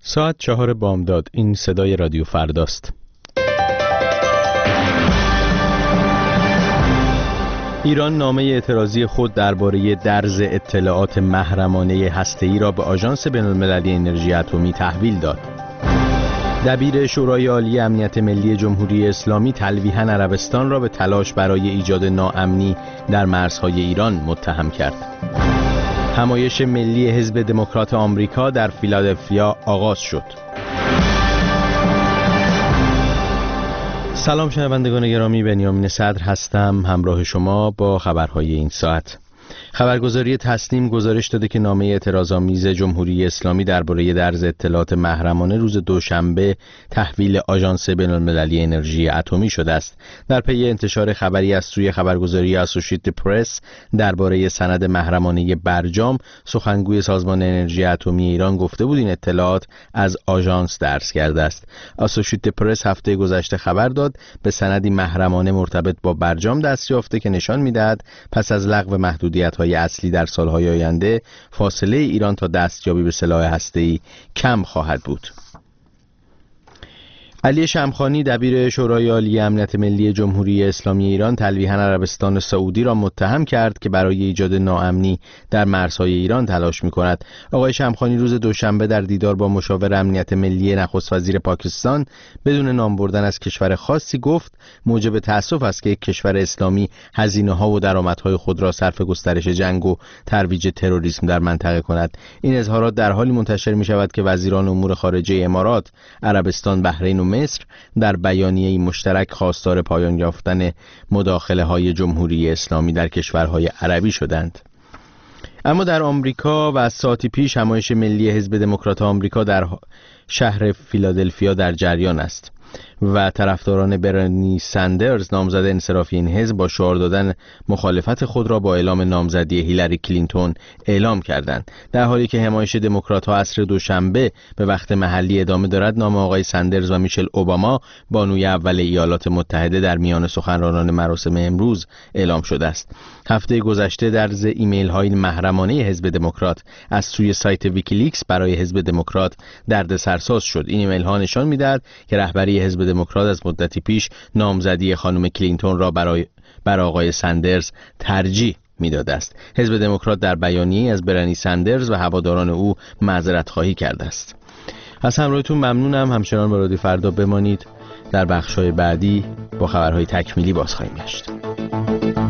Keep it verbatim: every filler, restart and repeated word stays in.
ساعت چهار بامداد. این صدای رادیو فرداست. ایران نامه اعتراضی خود درباره درز اطلاعات محرمانه هسته‌ای را به آژانس بین‌المللی انرژی اتمی تحویل داد. دبیر شورای عالی امنیت ملی جمهوری اسلامی تلویحاً عربستان را به تلاش برای ایجاد ناامنی در مرزهای ایران متهم کرد. همایش ملی حزب دموکرات آمریکا در فیلادلفیا آغاز شد. سلام شنوندگان گرامی، بنیامین صدر هستم همراه شما با خبرهای این ساعت. خبرگزاری تسنیم گزارش داده که نامه اعتراض‌آمیز جمهوری اسلامی درباره درز اطلاعات محرمانه روز دوشنبه تحویل آژانس بین‌المللی انرژی اتمی شده است. در پی انتشار خبری از سوی خبرگزاری اسوشییتد پرس درباره سند محرمانه برجام، سخنگوی سازمان انرژی اتمی ایران گفته بود این اطلاعات از آژانس درز کرده است. اسوشییتد پرس هفته گذشته خبر داد به سندی محرمانه مرتبط با برجام دست یافته که نشان می‌دهد پس از لغو محدودیت‌های اصلی در سالهای آینده فاصله ایران تا دستیابی به سلاح هسته‌ای کم خواهد بود. علی شمخانی دبیر شورای عالی امنیت ملی جمهوری اسلامی ایران تلویحاً عربستان سعودی را متهم کرد که برای ایجاد ناامنی در مرزهای ایران تلاش می‌کند. آقای شمخانی روز دوشنبه در دیدار با مشاور امنیت ملی نخست وزیر پاکستان بدون نام بردن از کشور خاصی گفت موجب تأسف است که یک کشور اسلامی هزینه‌ها و درآمدهای خود را صرف گسترش جنگ و ترویج تروریسم در منطقه کند. این اظهارات در حالی منتشر می‌شود که وزیران امور خارجه امارات، عربستان، بحرین و مصر در بیانیه‌ای مشترک خواستار پایان یافتن مداخله‌های جمهوری اسلامی در کشورهای عربی شدند. اما در آمریکا و از ساعتی پیش همایش ملی حزب دموکرات آمریکا در شهر فیلادلفیا در جریان است و طرفداران برنی سندرز نامزد انصرافی این حزب با شعار دادن مخالفت خود را با اعلام نامزدی هیلاری کلینتون اعلام کردند. در حالی که همایش دموکرات‌ها عصر دوشنبه به وقت محلی ادامه دارد، نام آقای سندرز و میشل اوباما بانوی اول ایالات متحده در میان سخنرانان مراسم امروز اعلام شده است. هفته گذشته درز ایمیل‌های محرمانه حزب دموکرات از سوی سایت ویکیلیکس برای حزب دموکرات دردسرساز شد. این ایمیل‌ها نشان می‌دهد که رهبری حزب دموکرات از مدتی پیش نامزدی خانم کلینتون را برای بر آقای سندرز ترجیح میداده است. حزب دموکرات در بیانیه‌ای از برنی سندرز و هواداران او معذرت خواهی کرده است. از همراهیتون ممنونم. همچنان با رادیو فردا بمانید. در بخش‌های بعدی با خبرهای تکمیلی باز خواهیم گشت.